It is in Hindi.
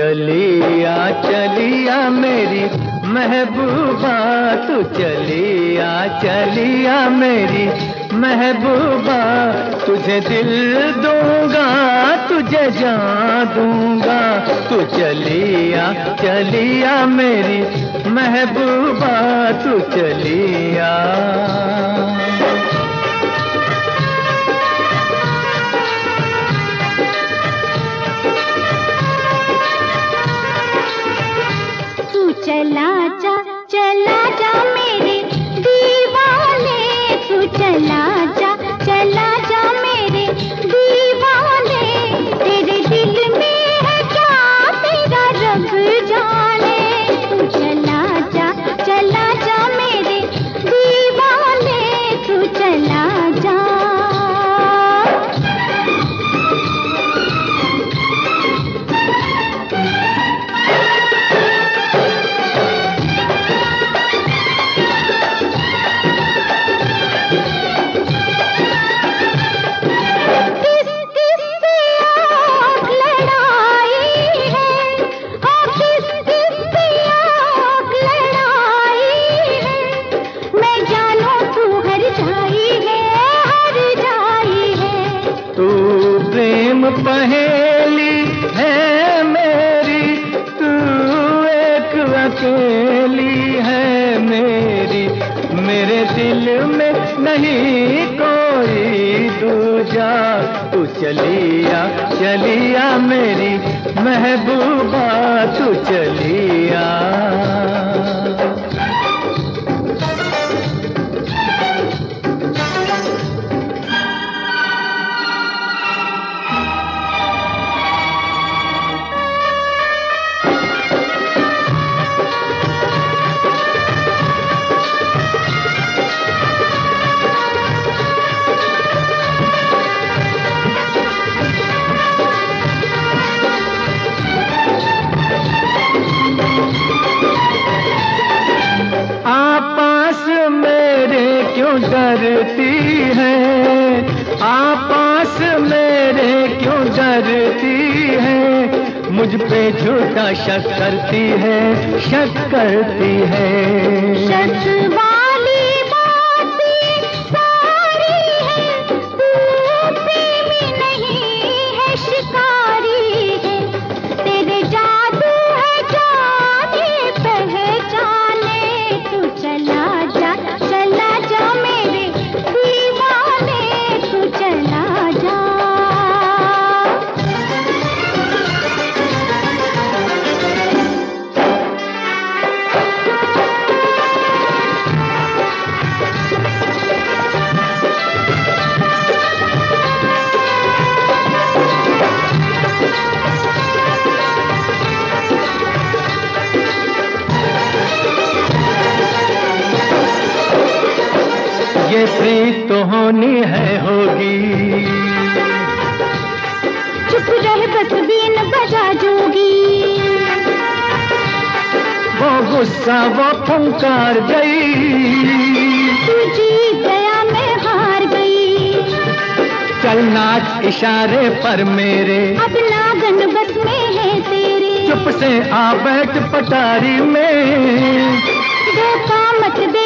चलिया चलिया मेरी महबूबा, तू चलिया चलिया मेरी महबूबा, तुझे दिल दूंगा तुझे जान दूंगा, तू चलिया चलिया मेरी महबूबा, तू चलिया। चला जा मेरे दीवाने, तू चला जा मेरे दीवाने, तेरे दिल में है क्या तेरा रब जाने, तू चला जा मेरे दीवाने, तू चला जा। पहेली है मेरी, तू एक अकेली है मेरी, मेरे दिल में नहीं कोई दूजा, तू चलिया चलिया मेरी महबूबा, तू चलिया। क्यों डरती है आपास मेरे, क्यों डरती है, मुझ पे झूठा शक करती है, शक करती है। शक वाली बातें सारी है, तू प्रेमी नहीं है शिकारी है, तेरे जादू है जाने पहचाने, तू चला जा मेरे दीवाने, तू चला जा। ये प्रीत तो होनी है होगी, चुप रह बस बीन बजा जोगी, वो गुस्सा वो फंकार गई, तू जीत गया मैं हार गई, चल नाच इशारे पर मेरे, अब नागन बस में है तेरे, चुप से आ बैठ पटारी में, धोखा मत दे